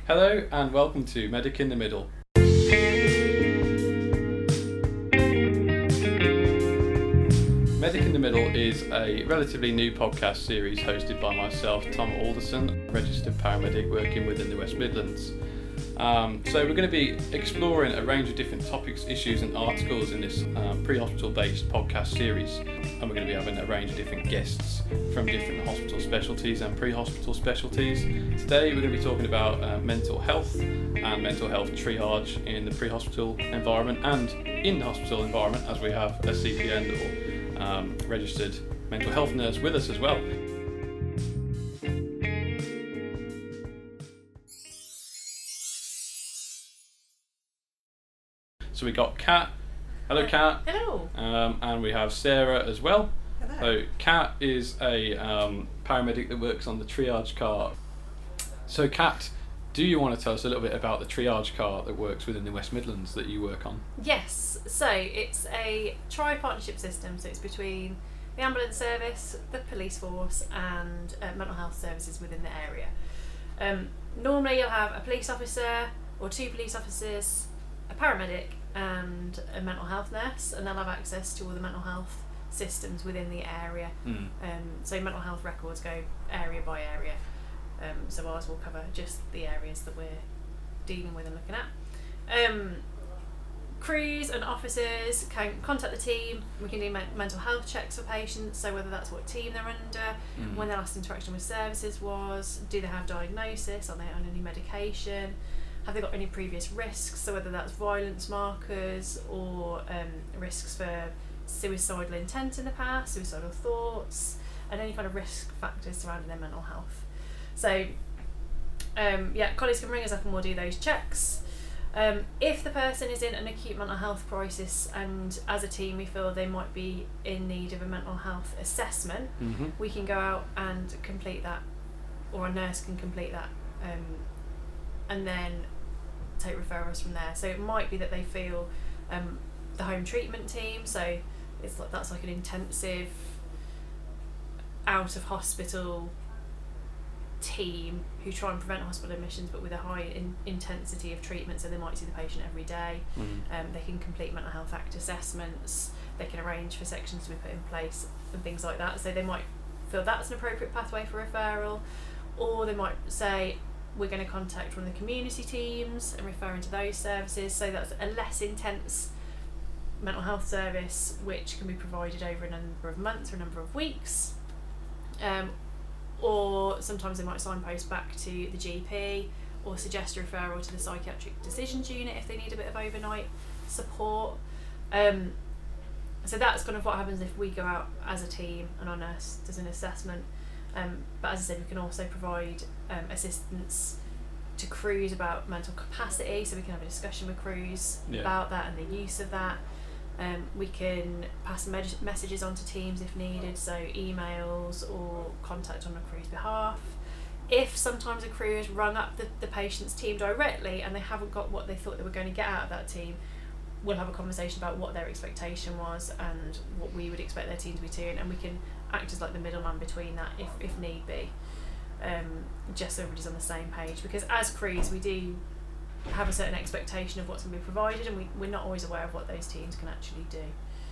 Hello and welcome to Medic in the Middle. Medic in the Middle is a relatively new podcast series hosted by myself, Tom Alderson, registered paramedic working within the West Midlands. So we're going to be exploring a range of different topics, issues and articles in this pre-hospital based podcast series, and we're going to be having a range of different guests from different hospital specialties and pre-hospital specialties. Today we're going to be talking about mental health and mental health triage in the pre-hospital environment and in the hospital environment, as we have a CPN or registered mental health nurse with us as well. So we got Kat. Hello, Kat. Hello. And we have Sarah as well. Hello. So Kat is a paramedic that works on the triage car. So Kat, do you want to tell us a little bit about the triage car that works within the West Midlands that you work on? Yes, so it's a tri-partnership system, so it's between the ambulance service, the police force and mental health services within the area. Normally you'll have a police officer or two police officers, a paramedic and a mental health nurse, and they'll have access to all the mental health systems within the area. So mental health records go area by area. So ours will cover just the areas that we're dealing with and looking at. Crews and officers can contact the team. We can do mental health checks for patients, so whether that's what team they're under, when their last interaction with services was, do they have diagnosis, are they on any medication, have they got any previous risks, so whether that's violence markers or risks for suicidal intent in the past, suicidal thoughts, and any kind of risk factors surrounding their mental health. So colleagues can ring us up and we'll do those checks. If the person is in an acute mental health crisis and as a team we feel they might be in need of a mental health assessment, we can go out and complete that, or a nurse can complete that, and then take referrals from there. So it might be that they feel the home treatment team, so that's like an intensive out of hospital team who try and prevent hospital admissions but with a high intensity of treatment, so they might see the patient every day. They can complete mental health act assessments, they can arrange for sections to be put in place and things like that, so they might feel that's an appropriate pathway for referral, or they might say we're going to contact one of the community teams and refer into those services, so that's a less intense mental health service which can be provided over a number of months or a number of weeks. Or sometimes they might signpost back to the GP or suggest a referral to the psychiatric decisions unit if they need a bit of overnight support. So that's kind of what happens if we go out as a team and our nurse does an assessment. But as I said, we can also provide assistance to crews about mental capacity, so we can have a discussion with crews about that and the use of that. We can pass messages on to teams if needed, so emails or contact on a crew's behalf. If sometimes a crew has rung up the patient's team directly and they haven't got what they thought they were going to get out of that team, we'll have a conversation about what their expectation was and what we would expect their team to be doing, and we can act as like the middleman between that if need be, just so everybody's on the same page, because as crews we do have a certain expectation of what's going to be provided, and we're not always aware of what those teams can actually do.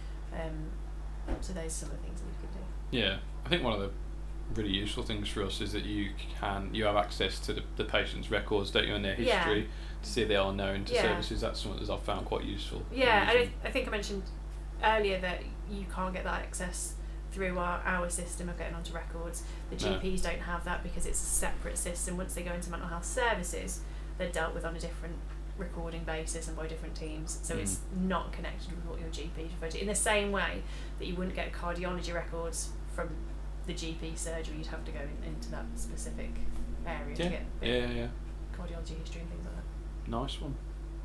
So those are some of the things that we can do. Yeah, I think one of the really useful things for us is that you have access to the patient's records, don't you, and their history, to see if they are known to services. That's something that I've found quite useful. I think I mentioned earlier that you can't get that access through our system of getting onto records. The GPs don't have that because it's a separate system. Once they go into mental health services, they're dealt with on a different recording basis and by different teams, so it's not connected with what your GP referred to. In the same way that you wouldn't get cardiology records from the GP surgery, you'd have to go into that specific area to get cardiology history and things like that. Nice one.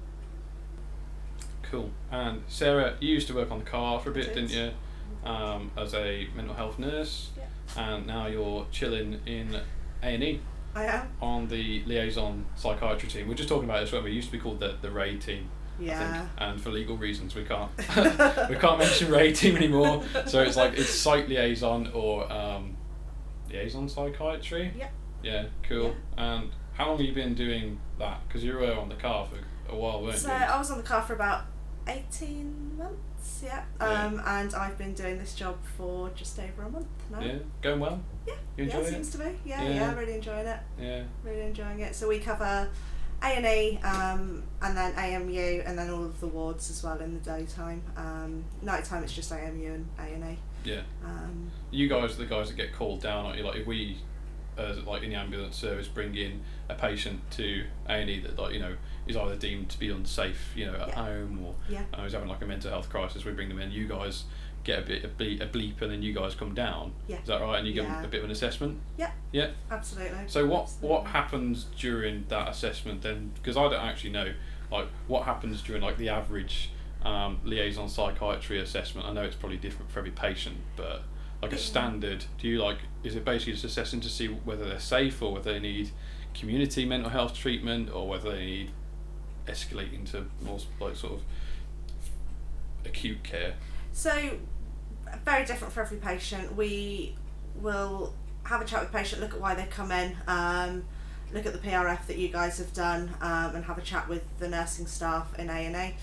Cool. And Sarah, you used to work on the car for a bit, didn't you? As a mental health nurse, and now you're chilling in A&E. I am. On the liaison psychiatry team. We're just talking about this when we used to be called the RAID team. I think. And for legal reasons we can't mention RAID team anymore. So it's site liaison or liaison psychiatry. Yeah. Yeah, cool. Yeah. And how long have you been doing that? Because you were on the car for a while, weren't So you? I was on the car for about 18 months, yeah. And I've been doing this job for just over a month now. Yeah, going well? Yeah, You enjoying it it? seems to be. Yeah. Yeah, really enjoying it. Yeah. Really enjoying it. So we cover A&E, and then AMU, and then all of the wards as well in the daytime. Night time it's just AMU and A&E. Yeah. You guys are the guys that get called down, aren't you? Like if we, like in the ambulance service, bring in a patient to A&E that, like, you know, is either deemed to be unsafe, you know, at home, or is having like a mental health crisis, we bring them in. You guys get a bleep, and then you guys come down. Yeah. Is that right? And you give them a bit of an assessment. Yeah. Yeah. Absolutely. So what happens during that assessment then? Because I don't actually know, like, what happens during like the average liaison psychiatry assessment. I know it's probably different for every patient, but like a standard, do you like, is it basically just assessing to see whether they're safe, or whether they need community mental health treatment, or whether they need escalating to more like sort of acute care? So very different for every patient. We will have a chat with the patient, look at why they come in, look at the PRF that you guys have done, and have a chat with the nursing staff in A&E.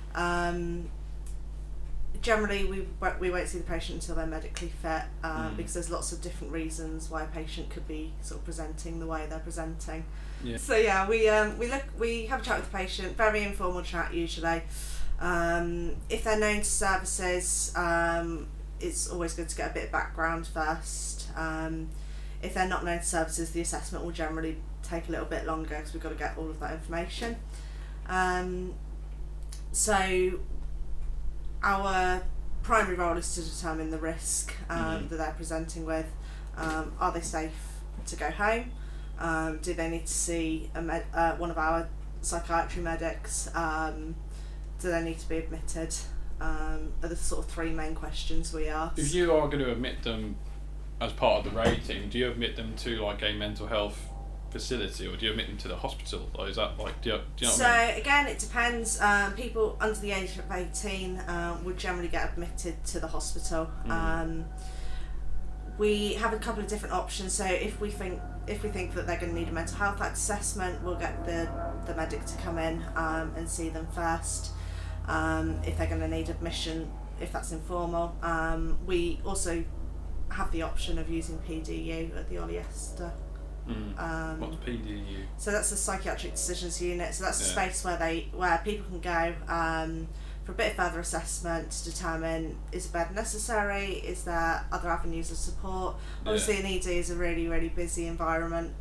Generally we won't see the patient until they're medically fit, because there's lots of different reasons why a patient could be sort of presenting the way they're presenting. Yeah. So yeah, we have a chat with the patient, very informal chat usually. If they're known to services, it's always good to get a bit of background first. If they're not known to services, the assessment will generally take a little bit longer because we've got to get all of that information. So our primary role is to determine the risk that they're presenting with. Are they safe to go home? Do they need to see one of our psychiatry medics? Do they need to be admitted? Are the sort of three main questions we ask. If you are going to admit them as part of the rating, do you admit them to like a mental health facility, or do you admit them to the hospital? Or is that like, do you know what I mean? Again, it depends. People under the age of 18 would generally get admitted to the hospital. We have a couple of different options. So if we think that they're going to need a mental health act assessment, we'll get the medic to come in and see them first. If they're going to need admission, if that's informal, we also have the option of using PDU at the Oliester. What's PDU? So that's the psychiatric decisions unit. So that's a space where people can go for a bit of further assessment to determine, is a bed necessary, is there other avenues of support. Obviously an ED is a really, really busy environment,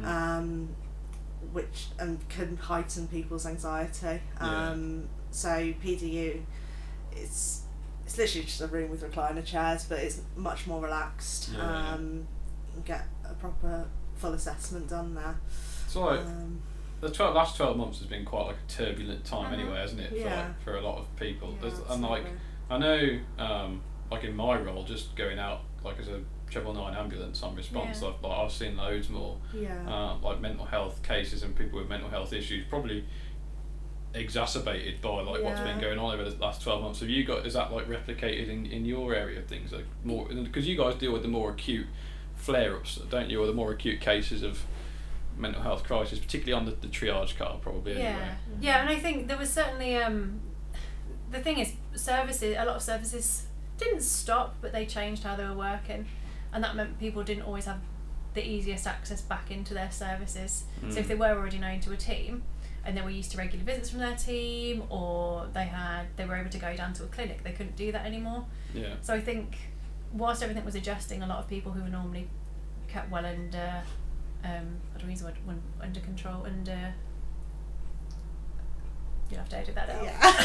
which can heighten people's anxiety. So PDU, it's literally just a room with recliner chairs, but it's much more relaxed. Get a proper full assessment done there. So like the last 12 months has been quite like a turbulent time anyway, hasn't it? For a lot of people. And like, I know, like in my role, just going out like as a 999 ambulance on response, I've seen loads more like mental health cases and people with mental health issues, probably exacerbated by like what's been going on over the last 12 months. Have you got, is that like replicated in your area of things, like more, because you guys deal with the more acute flare-ups, don't you, or the more acute cases of mental health crisis, particularly on the triage car probably anyway. And I think there was certainly the thing is, a lot of services didn't stop, but they changed how they were working, and that meant people didn't always have the easiest access back into their services. So if they were already known to a team and they were used to regular visits from their team, or they were able to go down to a clinic, they couldn't do that anymore. So I think whilst everything was adjusting, a lot of people who were normally kept well under I don't use the word under control, you'll have to edit that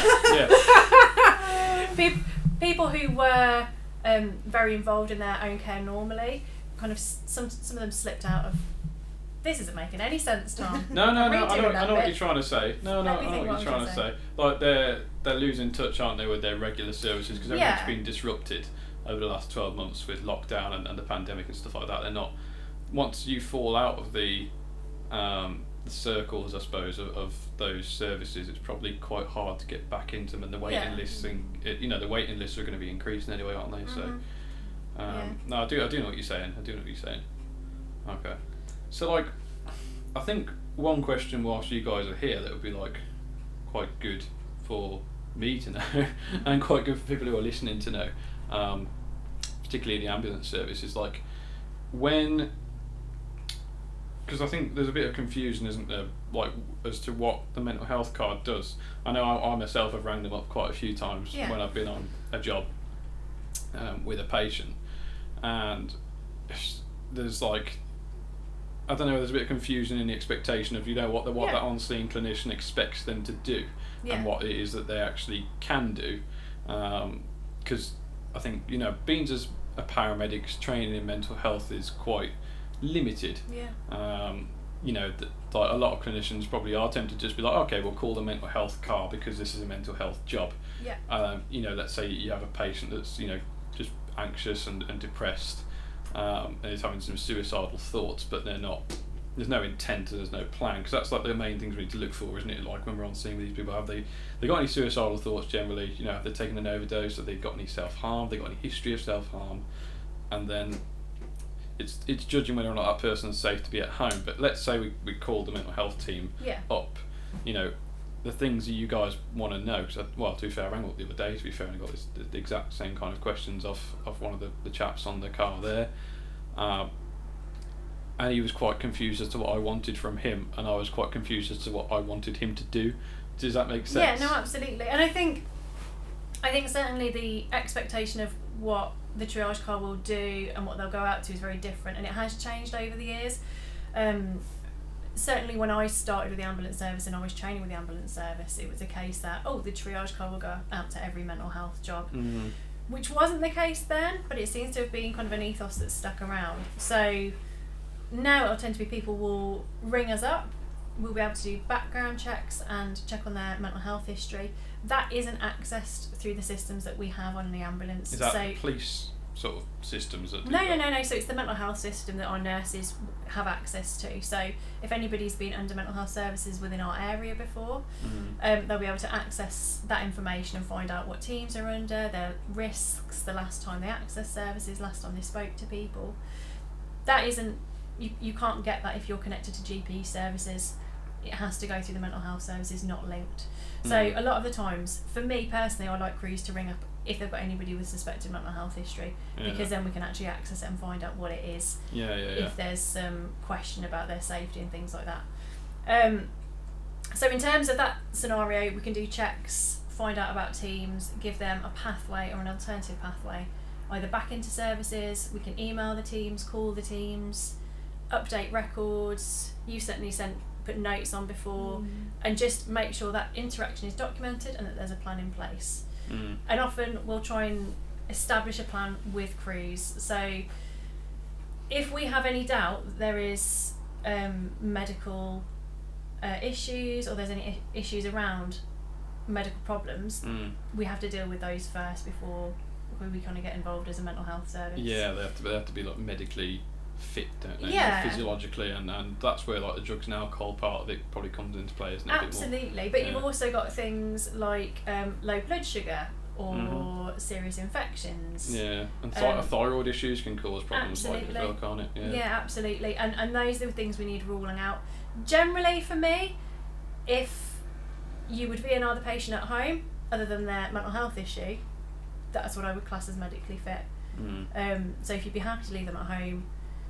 out. People who were very involved in their own care normally, kind of some of them slipped out of, this isn't making any sense, Tom. No, I know what you're trying to say. I know what you're trying to say. Like they're losing touch, aren't they, with their regular services, because everything's been disrupted over the last 12 months with lockdown and the pandemic and stuff like that. They're not, once you fall out of the circles, I suppose, of those services, it's probably quite hard to get back into them, and the waiting lists the waiting lists are going to be increasing anyway, aren't they? So no, I do know what you're saying. Okay. So like, I think one question whilst you guys are here that would be like quite good for me to know and quite good for people who are listening to know, particularly in the ambulance service, is like when, because I think there's a bit of confusion, isn't there, like as to what the mental health card does. I know I myself have rang them up quite a few times when I've been on a job with a patient, and there's like, I don't know, there's a bit of confusion in the expectation of, you know, what that on-scene clinician expects them to do and what it is that they actually can do. Because I think, you know, being as a paramedic's training in mental health is quite limited. You know, like a lot of clinicians probably are tempted to just be like, okay, we'll call the mental health car because this is a mental health job. You know, let's say you have a patient that's, you know, just anxious and depressed, and is having some suicidal thoughts, but they're not, there's no intent and there's no plan, because that's like the main things we need to look for, isn't it? Like when we're on seeing these people, have they got any suicidal thoughts generally? You know, have they taken an overdose? Have they got any self-harm? Have they got any history of self-harm? And then it's judging whether or not that person's safe to be at home. But let's say we called the mental health team up, you know, the things that you guys want to know, because well, to be fair, I rang up the other day, to be fair, and I got the exact same kind of questions off one of the chaps on the car there, and he was quite confused as to what I wanted from him, and I was quite confused as to what I wanted him to do. Does that make sense? Yeah, no, absolutely. And I think certainly the expectation of what the triage car will do and what they'll go out to is very different, and it has changed over the years. Certainly when I started with the ambulance service and I was training with the ambulance service, it was a case that, the triage car will go out to every mental health job, which wasn't the case then, but it seems to have been kind of an ethos that's stuck around. So now it'll tend to be people will ring us up, we'll be able to do background checks and check on their mental health history. That isn't accessed through the systems that we have on the ambulance. Is that police sort of systems that do No. So it's the mental health system that our nurses have access to. So if anybody's been under mental health services within our area before, they'll be able to access that information and find out what teams are under, their risks, the last time they accessed services, last time they spoke to people. That isn't, you can't get that if you're connected to GP services. It has to go through the mental health services, not linked. So a lot of the times, for me personally, I like crews to ring up if they've got anybody with suspected mental health history, because then we can actually access it and find out what it is. If there's some question about their safety and things like that. So in terms of that scenario, we can do checks, find out about teams, give them a pathway or an alternative pathway, either back into services. We can email the teams, call the teams, update records. You certainly put notes on before, and just make sure that interaction is documented and that there's a plan in place. And often we'll try and establish a plan with crews. So if we have any doubt that there is medical issues, or there's any issues around medical problems, we have to deal with those first before we kind of get involved as a mental health service. Yeah, they have to be like medically fit, don't they? Yeah. Physiologically, and that's where like the drugs and alcohol part of it probably comes into play, isn't it? Absolutely, but you've also got things like low blood sugar or serious infections. Yeah, and thyroid issues can cause problems like as well, can't it? Yeah, absolutely, and those are the things we need ruling out. Generally, for me, if you would VNR the patient at home, other than their mental health issue, that's what I would class as medically fit. So if you'd be happy to leave them at home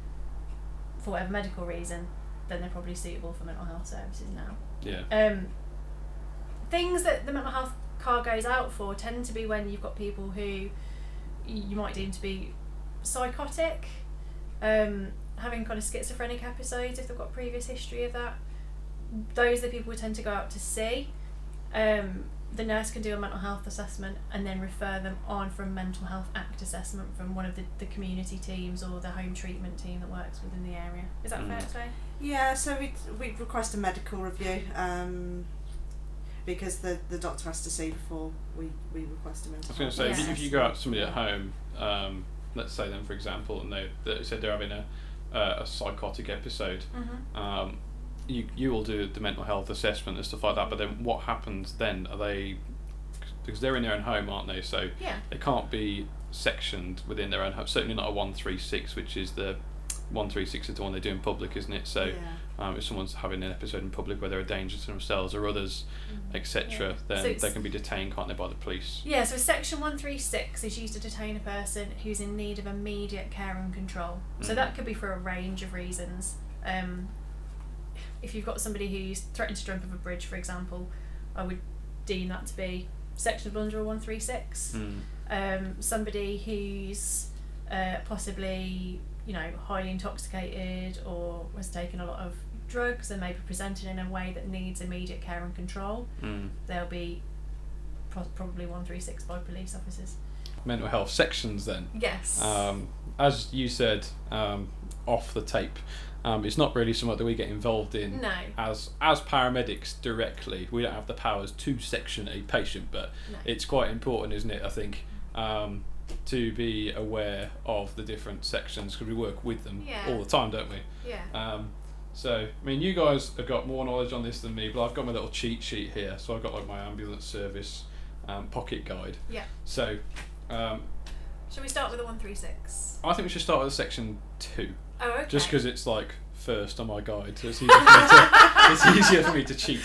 for whatever medical reason, then they're probably suitable for mental health services now. Yeah. Things that the mental health car goes out for tend to be when you've got people who you might deem to be psychotic, having kind of schizophrenic episodes if they've got previous history of that. Those are the people we tend to go out to see. The nurse can do a mental health assessment and then refer them on for a mental health act assessment from one of the community teams or the home treatment team that works within the area. Is that fair to say? Yeah, so we'd request a medical review, because the doctor has to see before we request a mental health. I was going to say, if you go out to somebody at home, let's say them for example, and they said they're having a psychotic episode, you will do the mental health assessment and stuff like that, but then what happens then? Are they, because they're in their own home, aren't they? So they can't be sectioned within their own home. Certainly not a 136, which is the 136 is the one they do in public, isn't it? So if someone's having an episode in public where they're a danger to themselves or others, etc., then they can be detained, can't they, by the police? Yeah, so section 136 is used to detain a person who's in need of immediate care and control. So that could be for a range of reasons. If you've got somebody who's threatened to jump off a bridge, for example, I would deem that to be section under 136. Somebody who's possibly, highly intoxicated or was taking a lot of drugs and maybe presented in a way that needs immediate care and control, they'll be probably 136 by police officers. Mental health sections then? Yes. As you said off the tape, it's not really something that we get involved in. No. As paramedics directly. We don't have the powers to section a patient, but it's quite important, isn't it, I think, to be aware of the different sections, because we work with them all the time, don't we? Yeah. So, I mean, you guys have got more knowledge on this than me, but I've got my little cheat sheet here. So I've got like my ambulance service pocket guide. Yeah. So, shall we start with the 136? I think we should start with section 2. Oh, okay. Just because it's like first on my guide, so it's easier for me to cheat.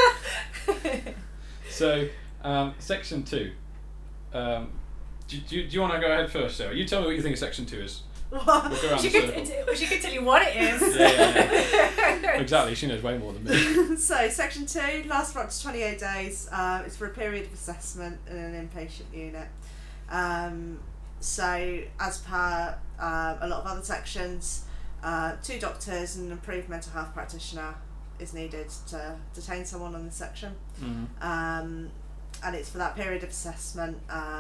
So, section 2. Do you want to go ahead first, Sarah? You tell me what you think section 2 is. We'll go around she could tell you what it is. Yeah. Exactly, she knows way more than me. So, section 2 lasts for up to 28 days. It's for a period of assessment in an inpatient unit. So, as per a lot of other sections, 2 doctors and an approved mental health practitioner is needed to detain someone on this section. And it's for that period of assessment,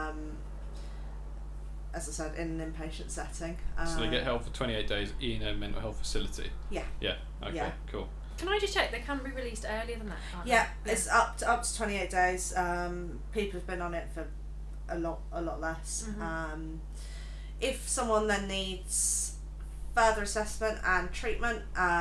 as I said, in an inpatient setting. So they get held for 28 days in a mental health facility? Yeah. Yeah, okay, cool. Can I just check, they can be released earlier than that, can't they? It's up to 28 days. People have been on it for a lot less. If someone then needs further assessment and treatment,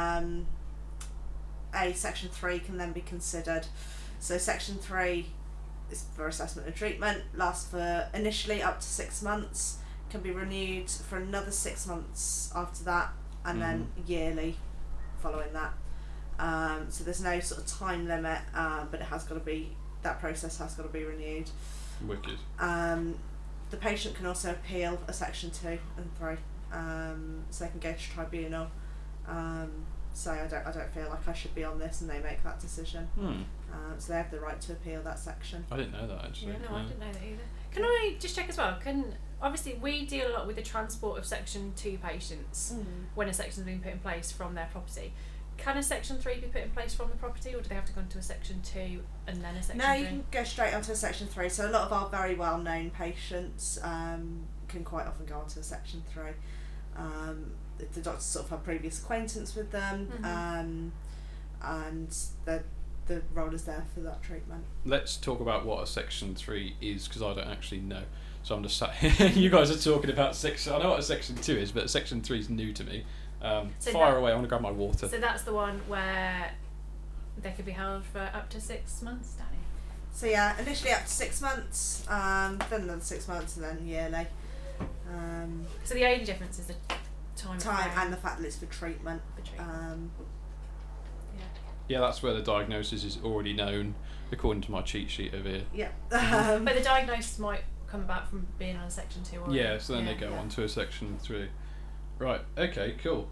a section 3 can then be considered. So section 3 is for assessment and treatment, lasts for initially up to 6 months, can be renewed for another 6 months after that, and then yearly following that. So there's no sort of time limit, but it has got to be, that process has got to be renewed. Wicked. The patient can also appeal a section 2 and 3, so they can go to tribunal. So I don't feel like I should be on this, and they make that decision. So they have the right to appeal that section. I didn't know that, actually. Yeah, no, I didn't know that either. Can I just check as well? Obviously we deal a lot with the transport of section 2 patients when a section's been put in place from their property. Can a section 3 be put in place from the property, or do they have to go into a section 2 and then a section 3? No, you can go straight onto a section 3. So a lot of our very well known patients can quite often go onto a section 3. If the doctors sort of have previous acquaintance with them, and the role is there for that treatment. Let's talk about what a section 3 is, because I don't actually know. So I'm just sat here. You guys are talking about section. I know what a section 2 is, but section 3 is new to me. Fire away. I want to grab my water. So that's the one where they could be held for up to 6 months, Danny. So yeah, initially up to 6 months, then another 6 months, and then yearly. So the only difference is the time and the fact that it's for treatment. Yeah, that's where the diagnosis is already known, according to my cheat sheet over here. Yeah. But the diagnosis might come about from being on a section 2 already. Yeah, so then they go on to a section 3. Right, okay, cool.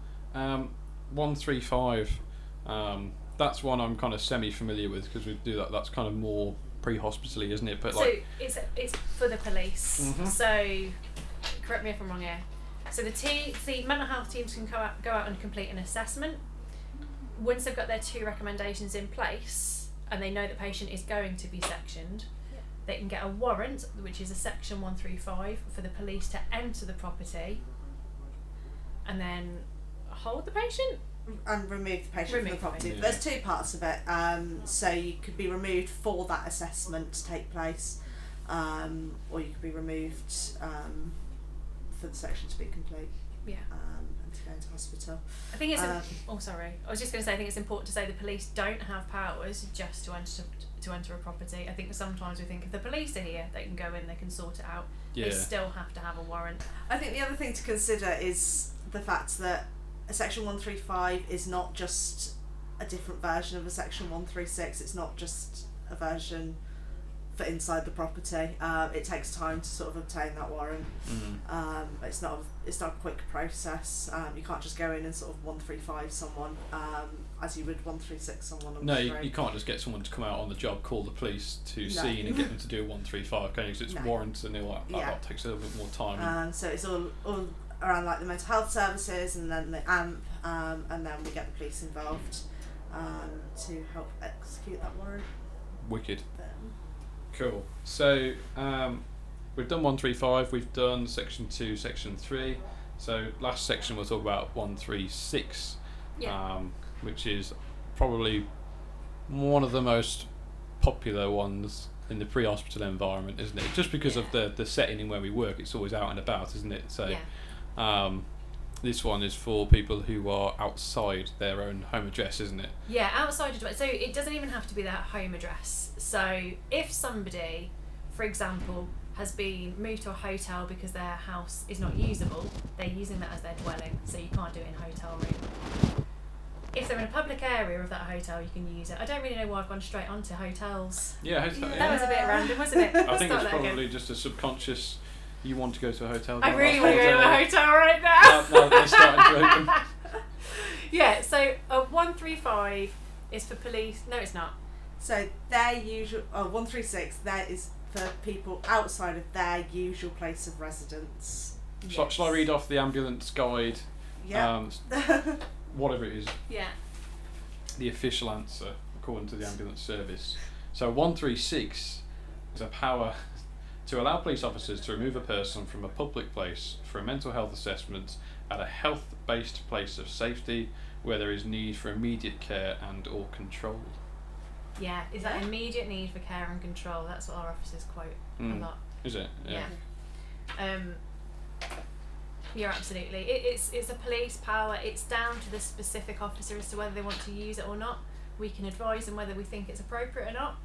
135, that's one I'm kind of semi-familiar with, because we do that. That's kind of more pre-hospitally, isn't it? But so it's for the police. So correct me if I'm wrong here. So the mental health teams can go out and complete an assessment. Once they've got their 2 recommendations in place and they know the patient is going to be sectioned, they can get a warrant, which is a section 135, for the police to enter the property and then hold the patient and remove the patient from the property. Yeah. There's 2 parts of it. So you could be removed for that assessment to take place, or you could be removed for the section to be complete. Yeah. And to go into hospital. I think it's. I was just going to say. I think it's important to say the police don't have powers just to enter a property. I think sometimes we think if the police are here, they can go in, they can sort it out. Yeah. They still have to have a warrant. I think the other thing to consider is the fact that a Section 135 is not just a different version of a Section 136. It's not just a version for inside the property. It takes time to sort of obtain that warrant. It's not a quick process. You can't just go in and sort of 135 someone as you would 136 someone on the street. You can't just get someone to come out on the job, call the police to scene and get them to do a 135, can you? Because it's warrants and all that. That takes a little bit more time. So it's all around like the mental health services and then the AMP, and then we get the police involved to help execute that warrant. Wicked. Cool. So we've done 135, we've done Section 2, Section 3. So last section we'll talk about 136, which is probably one of the most popular ones in the pre-hospital environment, isn't it? Just because of the setting in where we work, it's always out and about, isn't it? So this one is for people who are outside their own home address, isn't it? Yeah, outside address. So it doesn't even have to be their home address. So if somebody, for example, has been moved to a hotel because their house is not usable, they're using that as their dwelling, so you can't do it in a hotel room. If they're in a public area of that hotel, you can use it. I don't really know why I've gone straight onto hotels. Yeah, hotel. That was a bit random, wasn't it? I think it's probably just a subconscious. You want to go to a hotel? I really want to go to a hotel right now. No, they're starting to open. Yeah, so a 135 is for police. No, it's not. So their usual 136. That is for people outside of their usual place of residence. Shall I read off the ambulance guide? Yeah. Whatever it is. Yeah. The official answer according to the ambulance service. So 136 is a power to allow police officers to remove a person from a public place for a mental health assessment at a health-based place of safety where there is need for immediate care and or control. Yeah, is that immediate need for care and control? That's what our officers quote a lot. Is it? Yeah. Yeah, absolutely. It's a police power. It's down to the specific officer as to whether they want to use it or not. We can advise them whether we think it's appropriate or not.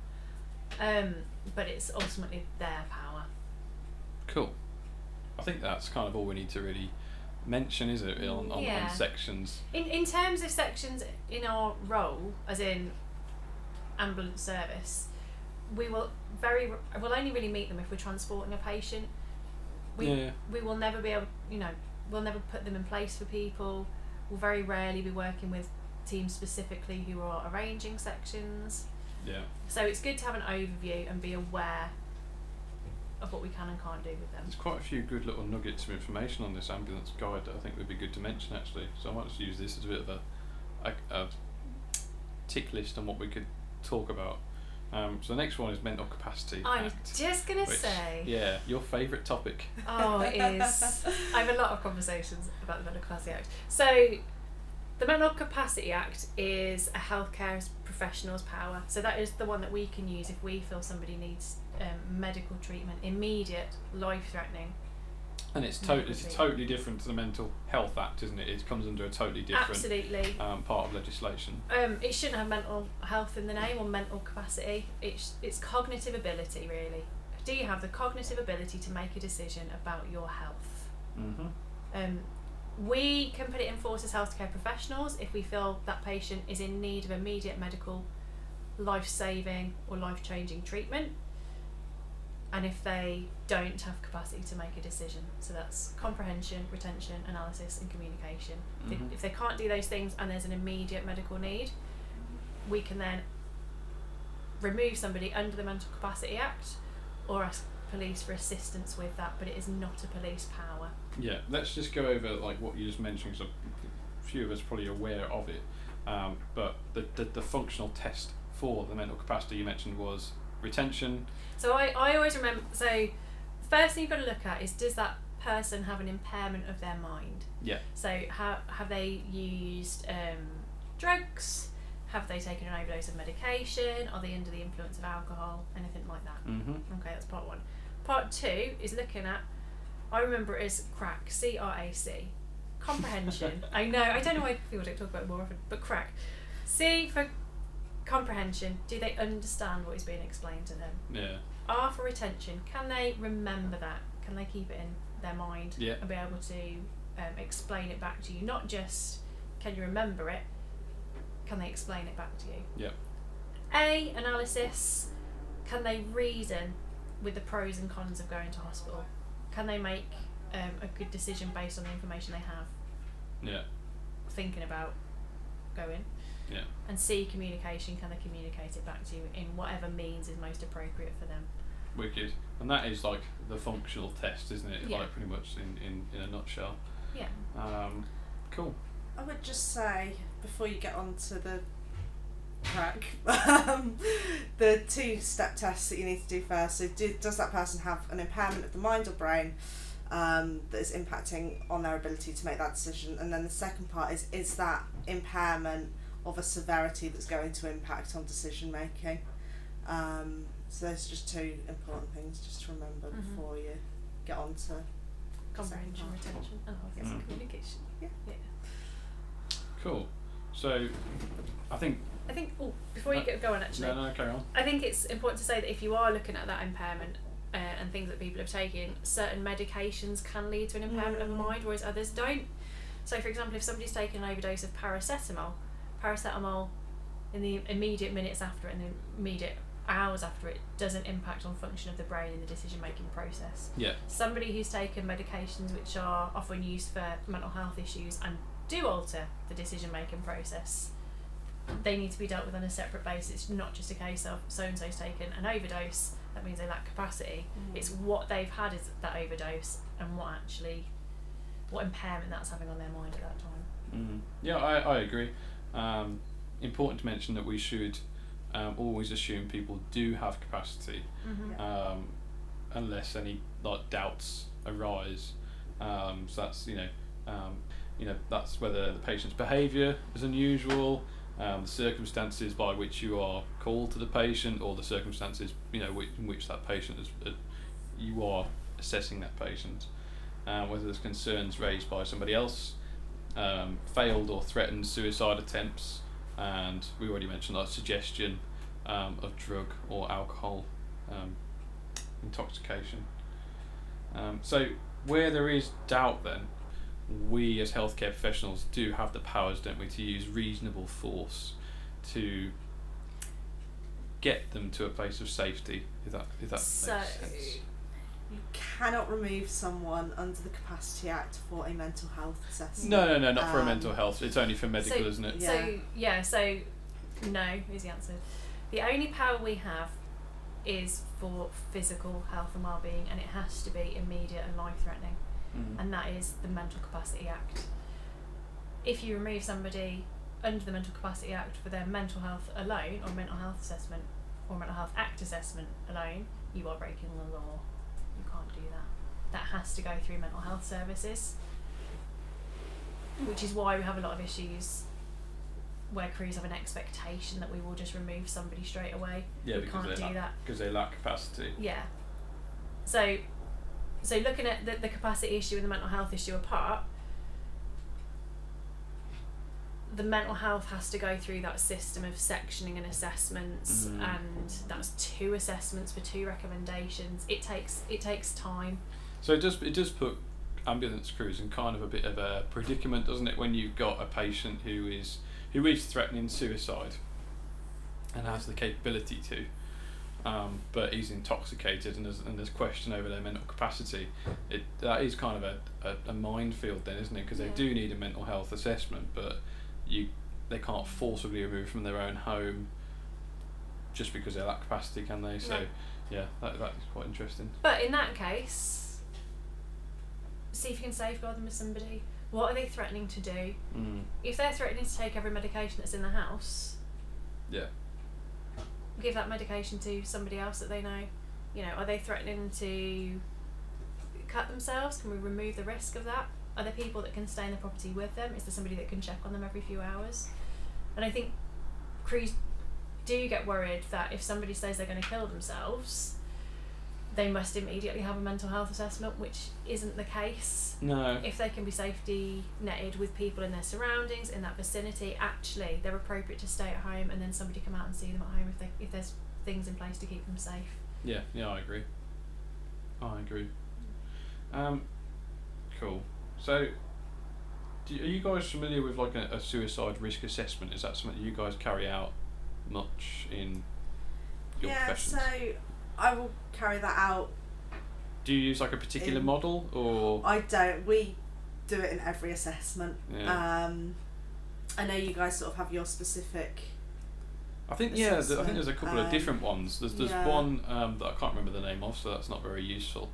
But it's ultimately their power. Cool. I think that's kind of all we need to really mention, is it, on sections? In terms of sections in our role, as in ambulance service, we'll only really meet them if we're transporting a patient. We will never be able, we'll never put them in place for people. We'll very rarely be working with teams specifically who are arranging sections. Yeah. So it's good to have an overview and be aware of what we can and can't do with them. There's quite a few good little nuggets of information on this ambulance guide that I think would be good to mention, actually. So I might just use this as a bit of a tick list on what we could talk about. So the next one is Mental Capacity I was Act, just going to say... Yeah, your favourite topic. Oh, it is. I have a lot of conversations about the Mental Capacity Act. So the Mental Capacity Act is a healthcare professional's power. So that is the one that we can use if we feel somebody needs medical treatment, immediate, life-threatening. And it's totally different to the Mental Health Act, isn't it? It comes under a totally different part of legislation. It shouldn't have mental health in the name or mental capacity. It's cognitive ability, really. Do you have the cognitive ability to make a decision about your health? Mm-hmm. We can put it in force as healthcare professionals if we feel that patient is in need of immediate medical, life-saving or life-changing treatment, and if they don't have capacity to make a decision. So that's comprehension, retention, analysis and communication. Mm-hmm. If they can't do those things and there's an immediate medical need, we can then remove somebody under the Mental Capacity Act or ask police for assistance with that, but it is not a police power. Yeah, let's just go over like what you just mentioned, because a few of us are probably aware of it, but the functional test for the mental capacity you mentioned was retention. So I always remember, so first thing you've got to look at is, does that person have an impairment of their mind? Yeah. So have they used drugs? Have they taken an overdose of medication? Are they under the influence of alcohol? Anything like that? Mm-hmm. Okay, that's part one. Part two is looking at, I remember it as CRAC, C-R-A-C. Comprehension. I know, I don't know why people don't talk about it more often, but CRAC. C for comprehension, do they understand what is being explained to them? Yeah. R for retention, can they remember that? Can they keep it in their mind and be able to explain it back to you? Not just can you remember it? Can they explain it back to you? Yeah. A, analysis. Can they reason with the pros and cons of going to hospital? Can they make a good decision based on the information they have? Yeah. Thinking about going. Yeah. And C, communication. Can they communicate it back to you in whatever means is most appropriate for them? Wicked. And that is like the functional test, isn't it? Yeah. Like pretty much in a nutshell. Yeah. Cool. I would just say, before you get on to the track, the 2-step tests that you need to do first. So does that person have an impairment of the mind or brain that is impacting on their ability to make that decision? And then the second part is that impairment of a severity that's going to impact on decision making. So those are just 2 important things just to remember before you get on to Comprehension, retention, and obviously communication. Yeah. Cool. So, I think. Before you go on, actually. No, carry on. I think it's important to say that if you are looking at that impairment and things that people have taken, certain medications can lead to an impairment of the mind, whereas others don't. So, for example, if somebody's taken an overdose of paracetamol in the immediate minutes after it and the immediate hours after it doesn't impact on function of the brain in the decision-making process. Yeah. Somebody who's taken medications which are often used for mental health issues and do alter the decision-making process, they need to be dealt with on a separate basis. It's not just a case of so-and-so's taken an overdose, that means they lack capacity. It's what they've had is that overdose and what impairment that's having on their mind at that time. Yeah, I agree. Important to mention that we should always assume people do have capacity, unless any doubts arise. So that's that's whether the patient's behaviour is unusual, the circumstances by which you are called to the patient, or the circumstances in which that patient is, you are assessing that patient, whether there's concerns raised by somebody else, failed or threatened suicide attempts, and we already mentioned suggestion of drug or alcohol intoxication. So where there is doubt, then we as healthcare professionals do have the powers, don't we, to use reasonable force to get them to a place of safety, if that makes sense. You cannot remove someone under the Capacity Act for a mental health assessment. No, not for a mental health. It's only for medical, isn't it? So no is the answer. The only power we have is for physical health and well-being, and it has to be immediate and life-threatening, and that is the Mental Capacity Act. If you remove somebody under the Mental Capacity Act for their mental health alone, or mental health assessment, or Mental Health Act assessment alone, you are breaking the law. You can't do that. That has to go through mental health services, which is why we have a lot of issues where crews have an expectation that we will just remove somebody straight away. Yeah, we can't do that because they lack capacity. Yeah. So looking at the capacity issue and the mental health issue apart, the mental health has to go through that system of sectioning and assessments, and that's 2 assessments for 2 recommendations. It takes time. So it does put ambulance crews in kind of a bit of a predicament, doesn't it, when you've got a patient who is threatening suicide and has the capability to, but he's intoxicated and there's question over their mental capacity. That is kind of a minefield then, isn't it? Because they do need a mental health assessment, but they can't forcibly remove from their own home just because they lack capacity, can they? So that is quite interesting. But in that case, see if you can safeguard them with somebody. What are they threatening to do? If they're threatening to take every medication that's in the house, give that medication to somebody else that they know. Are they threatening to cut themselves? Can we remove the risk of that? Are there people that can stay in the property with them? Is there somebody that can check on them every few hours? And I think crews do get worried that if somebody says they're going to kill themselves, they must immediately have a mental health assessment, which isn't the case. No. If they can be safety netted with people in their surroundings, in that vicinity, actually they're appropriate to stay at home, and then somebody come out and see them at home if there's things in place to keep them safe. Yeah, I agree. Cool. So Are you guys familiar with like a suicide risk assessment? Is that something you guys carry out much in your professions? So I will carry that out. Do you use like a particular model, or? I don't. We do it in every assessment. Yeah. I know you guys sort of have your specific. I think I think there's a couple of different ones. There's one that I can't remember the name of, so that's not very useful.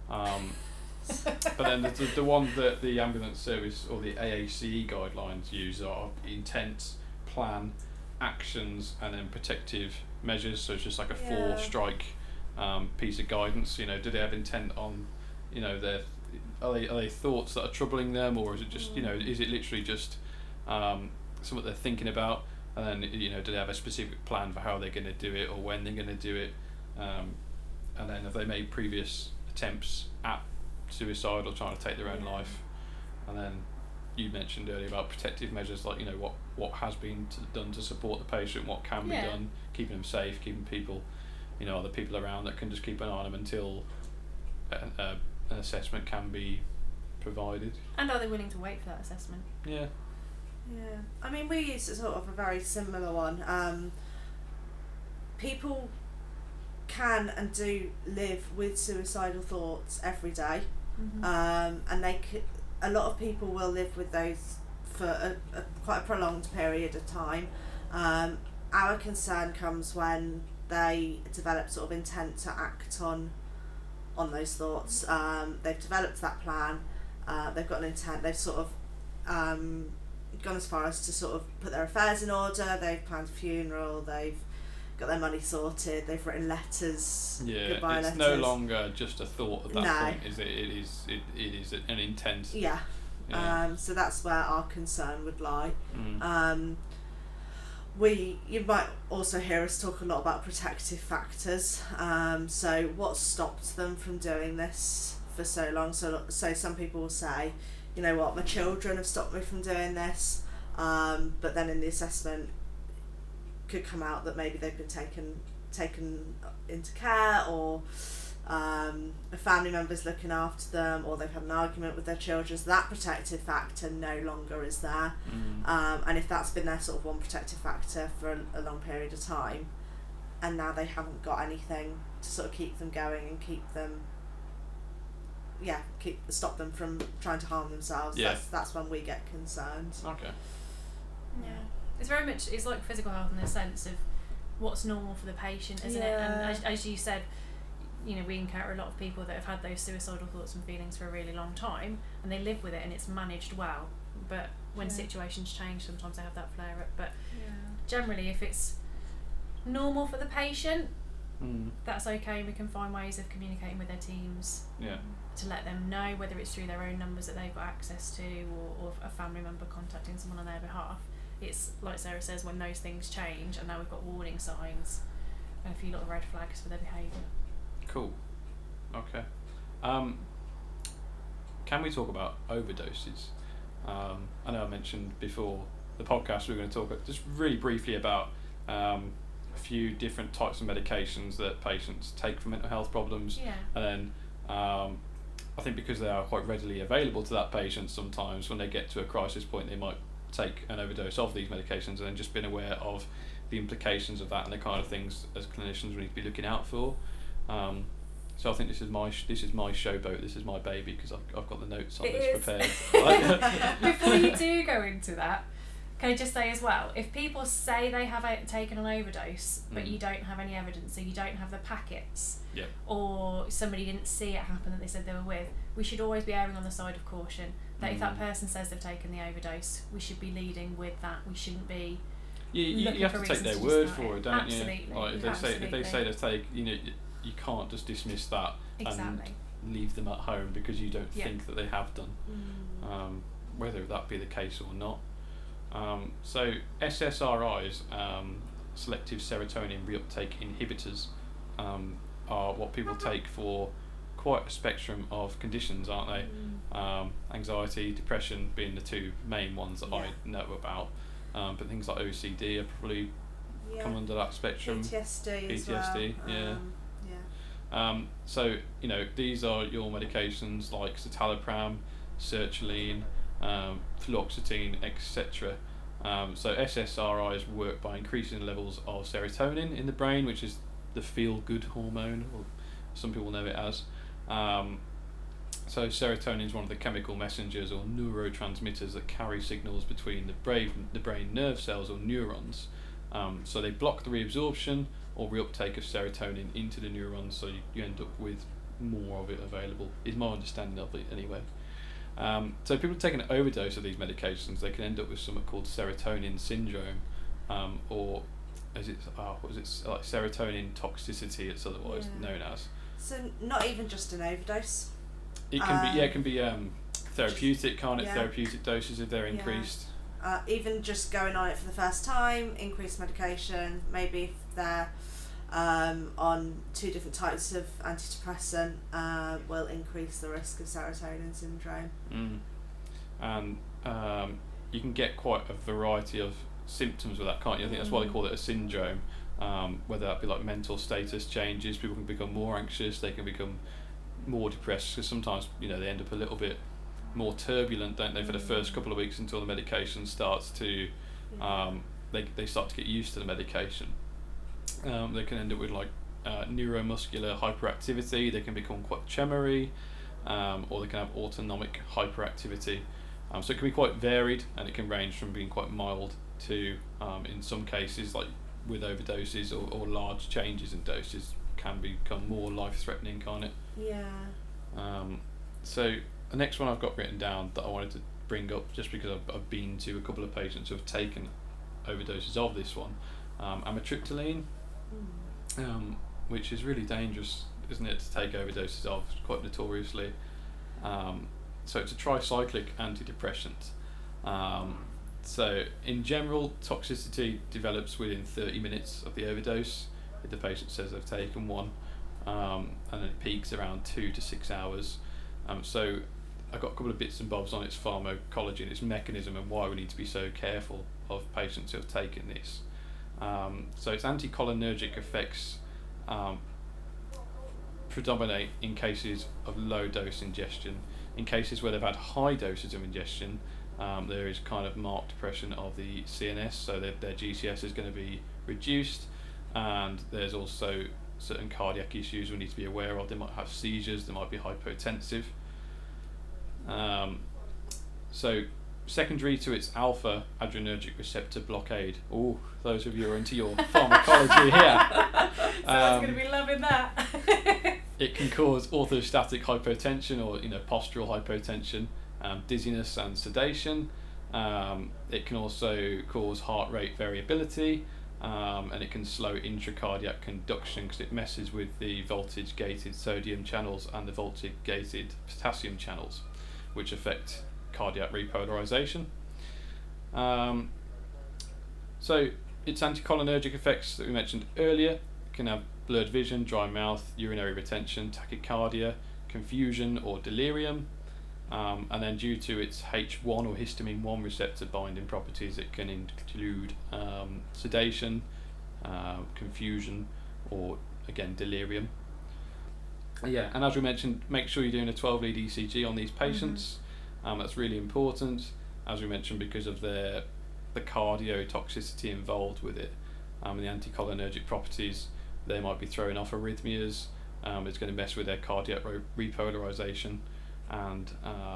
But then the one that the ambulance service or the AACE guidelines use are intent, plan, actions, and then protective measures. So it's just like a 4-strike piece of guidance. You know, do they have intent on, you know, are they thoughts that are troubling them, or is it just, you know, is it literally just something they're thinking about? And then, you know, do they have a specific plan for how they're going to do it or when they're going to do it? And then have they made previous attempts at suicide or trying to take their own life? And then you mentioned earlier about protective measures, like, you know, what has been done to support the patient, what can be done, keeping them safe, keeping people, you know, other people around that can just keep an eye on them until an assessment can be provided. And are they willing to wait for that assessment? Yeah. Yeah, I mean, we use sort of a very similar one. People can and do live with suicidal thoughts every day, and a lot of people will live with those for a quite a prolonged period of time. Our concern comes when they develop sort of intent to act on those thoughts. They've developed that plan, they've got an intent, they've sort of gone as far as to sort of put their affairs in order, they've planned a funeral, they've got their money sorted, they've written letters, goodbye it's letters. No longer just a thought at that point, is it? It is an intent. Yeah. So that's where our concern would lie. You might also hear us talk a lot about protective factors. So what stopped them from doing this for so long? So some people will say, you know what, my children have stopped me from doing this, but then in the assessment could come out that maybe they've been taken into care, or a family member's looking after them, or they've had an argument with their children, so that protective factor no longer is there. And if that's been their sort of one protective factor for a long period of time, and now they haven't got anything to sort of keep them going and keep them stop them from trying to harm themselves, that's when we get concerned. Okay. Yeah, it's very much, it's like physical health in the sense of what's normal for the patient, isn't it? And as you said, you know, we encounter a lot of people that have had those suicidal thoughts and feelings for a really long time, and they live with it and it's managed well, but when situations change, sometimes they have that flare up. But generally, if it's normal for the patient, that's okay. We can find ways of communicating with their teams to let them know, whether it's through their own numbers that they've got access to, or a family member contacting someone on their behalf. It's like Sarah says, when those things change, and now we've got warning signs and a few little red flags for their behaviour. Cool. Okay. Can we talk about overdoses? I know I mentioned before the podcast we were going to talk just really briefly about a few different types of medications that patients take for mental health problems, and then I think because they are quite readily available to that patient, sometimes when they get to a crisis point they might take an overdose of these medications, and then just being aware of the implications of that and the kind of things as clinicians we need to be looking out for. So I think this is my showboat, this is my baby, because I've got the notes on this prepared. Before you do go into that, can I just say as well, if people say they have taken an overdose but you don't have any evidence, so you don't have the packets, or somebody didn't see it happen that they said they were with, we should always be erring on the side of caution, that if that person says they've taken the overdose, we should be leading with that. We shouldn't be you have to take their word for it, don't Absolutely. you? Like if they say they've taken, you know, you can't just dismiss that and leave them at home because you don't think that they have done, whether that be the case or not. So SSRIs, selective serotonin reuptake inhibitors, are what people take for quite a spectrum of conditions, aren't they? Anxiety, depression being the two main ones that I know about, but things like OCD are probably come under that spectrum. PTSD as well. So, you know, these are your medications like citalopram, sertraline, fluoxetine, etc. So SSRIs work by increasing levels of serotonin in the brain, which is the feel-good hormone, or some people know it as. So serotonin is one of the chemical messengers or neurotransmitters that carry signals between the brain nerve cells or neurons. So they block the reabsorption or reuptake of serotonin into the neurons, so you end up with more of it available, is my understanding of it anyway. So people taking an overdose of these medications, they can end up with something called serotonin syndrome, or like serotonin toxicity, it's otherwise known as. So not even just an overdose. It can be therapeutic, can't it? Therapeutic doses if they're increased. Even just going on it for the first time, increased medication, maybe if they're on 2 different types of antidepressant, will increase the risk of serotonin syndrome. And you can get quite a variety of symptoms with that, can't you? I think that's why they call it a syndrome. Whether that be like mental status changes, people can become more anxious, they can become more depressed, because sometimes they end up a little bit more turbulent, don't they, for the first couple of weeks until the medication starts to they start to get used to the medication. They can end up with like neuromuscular hyperactivity, they can become quite tremory, or they can have autonomic hyperactivity. So it can be quite varied, and it can range from being quite mild to, in some cases, like with overdoses or large changes in doses, can become more life-threatening, can't it? Yeah. So the next one I've got written down that I wanted to bring up, just because I've been to a couple of patients who have taken overdoses of this one, amitriptyline, which is really dangerous, isn't it, to take overdoses of, quite notoriously. So it's a tricyclic antidepressant. So in general, toxicity develops within 30 minutes of the overdose if the patient says they've taken one, and then it peaks around 2 to 6 hours. So I've got a couple of bits and bobs on its pharmacology and its mechanism and why we need to be so careful of patients who have taken this. So its anticholinergic effects predominate in cases of low dose ingestion. In cases where they've had high doses of ingestion, there is kind of marked depression of the CNS, so their GCS is going to be reduced, and there's also certain cardiac issues we need to be aware of. They might have seizures, they might be hypotensive. So secondary to its alpha adrenergic receptor blockade. Oh, those of you who are into your pharmacology here. Someone's going to be loving that. It can cause orthostatic hypotension, or postural hypotension, dizziness and sedation. It can also cause heart rate variability, and it can slow intracardiac conduction because it messes with the voltage gated sodium channels and the voltage gated potassium channels, which affect cardiac repolarization. So its anticholinergic effects that we mentioned earlier can have blurred vision, dry mouth, urinary retention, tachycardia, confusion or delirium, and then due to its H1 or histamine 1 receptor binding properties, it can include sedation, confusion, or again delirium. And as we mentioned, make sure you're doing a 12-lead ECG on these patients. That's really important, as we mentioned, because of the cardiotoxicity involved with it, and the anticholinergic properties. They might be throwing off arrhythmias. It's going to mess with their cardiac repolarization, and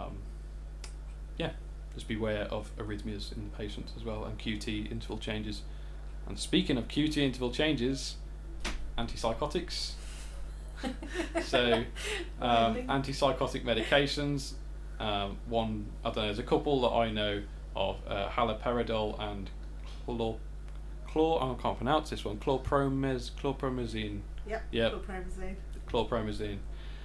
just beware of arrhythmias in the patients as well, and QT interval changes. And speaking of QT interval changes, antipsychotics. So antipsychotic medications. There's a couple that I know of, haloperidol and I can't pronounce this one. Chlorpromazine. Yep. Chlorpromazine.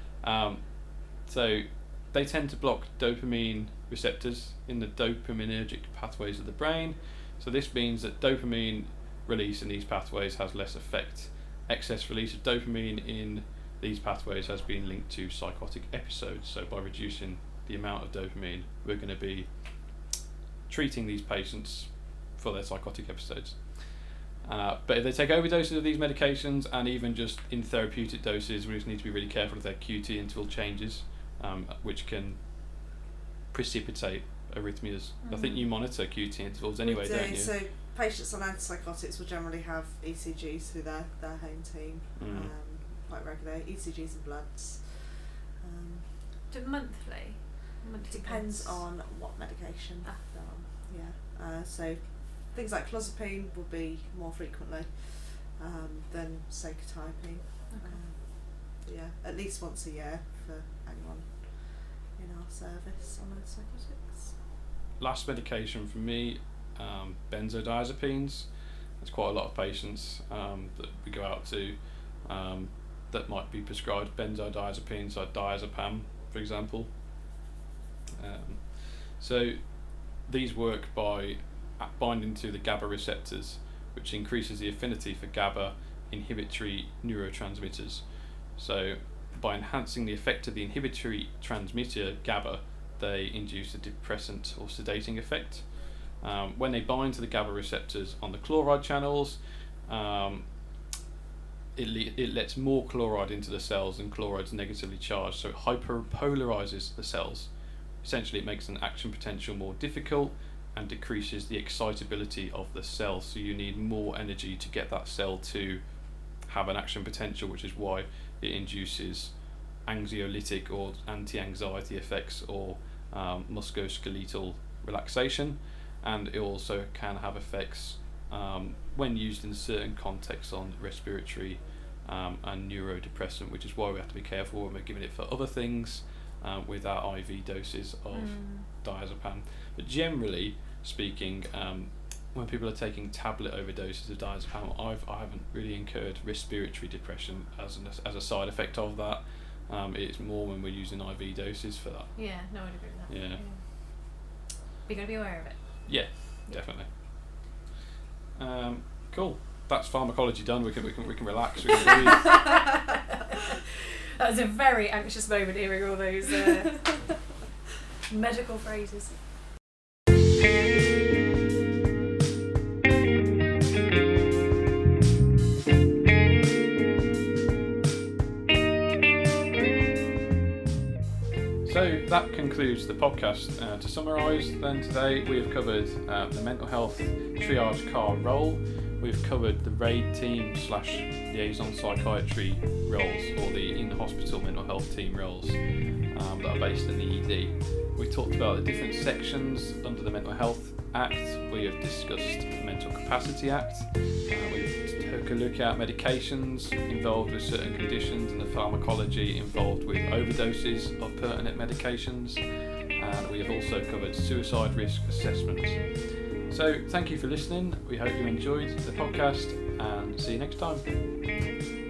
So they tend to block dopamine receptors in the dopaminergic pathways of the brain. So this means that dopamine release in these pathways has less effect. Excess release of dopamine in these pathways has been linked to psychotic episodes. So by reducing the amount of dopamine, we're going to be treating these patients for their psychotic episodes. But if they take overdoses of these medications, and even just in therapeutic doses, we just need to be really careful of their QT interval changes, which can precipitate arrhythmias. I think you monitor QT intervals anyway, We don't you? So patients on antipsychotics will generally have ECGs through their home team quite regularly, ECGs and bloods. Do monthly? Depends bloods? on what medication they're on. Yeah. So things like clozapine will be more frequently than socatypine. Okay. Yeah, at least once a year for anyone in our service on antipsychotics. Last medication for me, benzodiazepines. There's quite a lot of patients that we go out to that might be prescribed benzodiazepines, like diazepam, for example. So these work by binding to the GABA receptors, which increases the affinity for GABA inhibitory neurotransmitters. So by enhancing the effect of the inhibitory transmitter GABA, they induce a depressant or sedating effect. When they bind to the GABA receptors on the chloride channels, it lets more chloride into the cells, and chloride's negatively charged, so it hyperpolarizes the cells. Essentially, it makes an action potential more difficult and decreases the excitability of the cell, so you need more energy to get that cell to have an action potential, which is why it induces anxiolytic or anti-anxiety effects or musculoskeletal relaxation, and it also can have effects when used in certain contexts on respiratory and neurodepressant, which is why we have to be careful when we're giving it for other things with our IV doses of diazepam. But generally speaking, when people are taking tablet overdoses of diazepam, I haven't really incurred respiratory depression as a side effect of that. It's more when we're using IV doses for that. Yeah, no, I'd agree with that. Yeah. You're going to be aware of it. Yeah, definitely. Cool. That's pharmacology done. We can relax. We can breathe. That was a very anxious moment hearing all those medical phrases. So that concludes the podcast. To summarise, then, today we have covered the mental health triage car role. We've covered the RAID team / liaison psychiatry roles, or the in-hospital mental health team roles that are based in the ED. We talked about the different sections under the Mental Health Act. We have discussed the Mental Capacity Act. We took a look at medications involved with certain conditions and the pharmacology involved with overdoses of pertinent medications. And we have also covered suicide risk assessments. So thank you for listening. We hope you enjoyed the podcast, and see you next time.